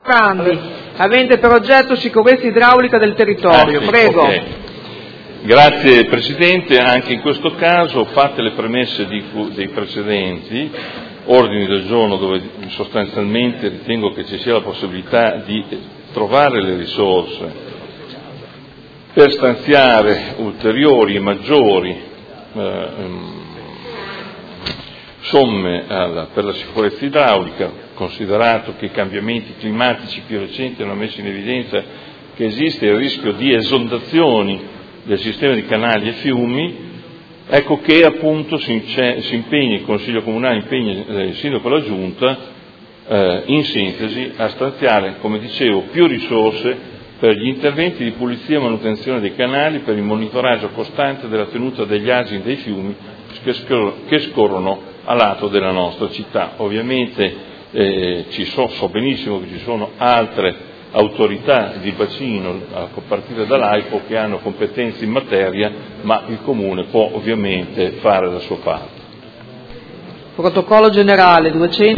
Prandi, avente per oggetto sicurezza idraulica del territorio. Prego. Okay. Grazie Presidente, anche in questo caso, fatte le premesse dei precedenti ordini del giorno, dove sostanzialmente ritengo che ci sia la possibilità di trovare le risorse per stanziare ulteriori e maggiori somme per la sicurezza idraulica, considerato che i cambiamenti climatici più recenti hanno messo in evidenza che esiste il rischio di esondazioni del sistema di canali e fiumi. Ecco che appunto si impegna il Consiglio Comunale, impegna il Sindaco e la Giunta in sintesi a stanziare, come dicevo, più risorse per gli interventi di pulizia e manutenzione dei canali, per il monitoraggio costante della tenuta degli argini dei fiumi che scorrono a lato della nostra città. Ovviamente so benissimo che ci sono altre autorità di bacino, a partire dall'AIPO, che hanno competenze in materia, ma il Comune può ovviamente fare la sua parte. Protocollo generale 200